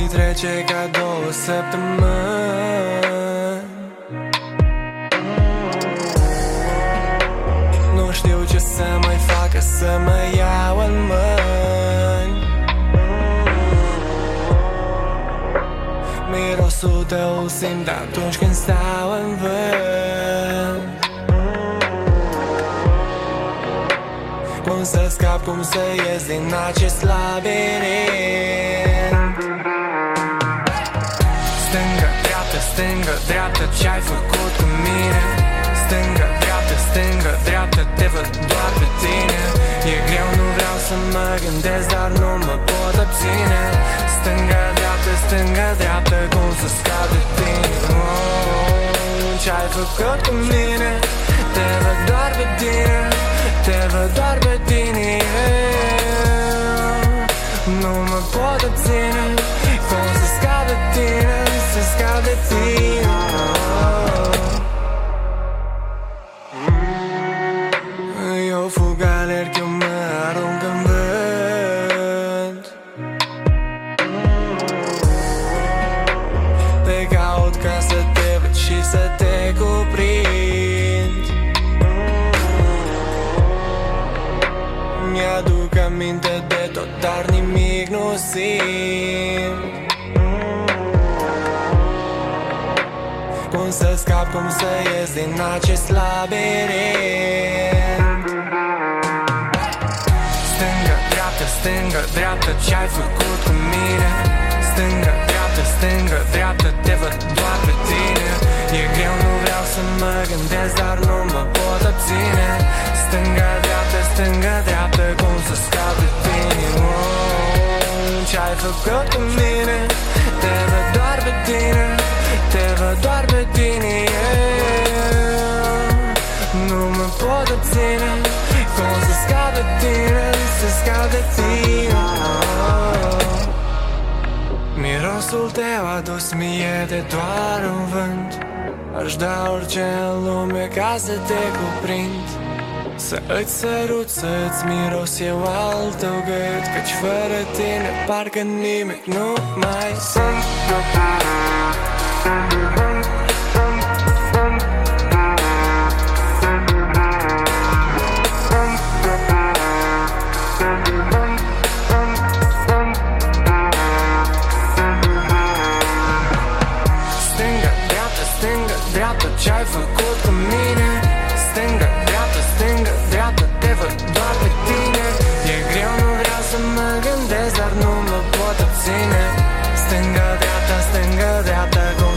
trece ca 2 săptămâni. Nu știu ce să mai fac ca să mă iau în mâini. Mirosul tău simt atunci când stau în vânt. Cum să scap, cum să ies din acest labirint. Stânga, dreapta, stânga, dreapta, ce-ai făcut cu mine? Stânga, dreapta, stânga, dreapta, te văd doar pe tine. E greu, nu vreau să mă gândesc, dar nu mă pot abține. Stânga, dreapta, stânga, dreapta, cum să scap de tine? Ce-ai făcut cu mine? Te văd doar pe tine. Te văd doar pe tine. Nu mă pot abține. Cum să scap de tine? Să scap de tine. Eu fug, alerg, eu mă arunc în vânt. Te caut ca să te văd și să te cuprind. Mi-aduc aminte de tot, dar nimic nu simt. Cum să scap, cum să ies din acest labirint. Stânga, dreapta, stânga, dreapta, ce-ai făcut cu mine? Stânga, dreapta, stânga, dreapta, te văd doar pe tine. E greu, nu vreau să mă gândesc, dar nu mă pot abține. Stânga, dreapta, stânga, dreapta, cum să scap de tine? Ce-ai făcut cu mine? Te văd doar pe tine. Te văd doar pe tine. Nu mă pot abține. Cum să scap de tine? Să scap de tine. Mirosul tău a dus mie de doar un vânt. Aș da orice în lume ca să te cuprind. Să îți sărut, să-ți miros eu al tău gât. Căci fără tine parcă nimic nu mai simt. Stânga, dreapta, stânga, dreapta, ce-ai făcut cu mine? Stânga, dreapta, stânga, dreapta, te văd doar pe tine. E greu, nu vreau să mă gândesc, dar nu mă pot abține. Stânga, dreapta, stânga, dreapta,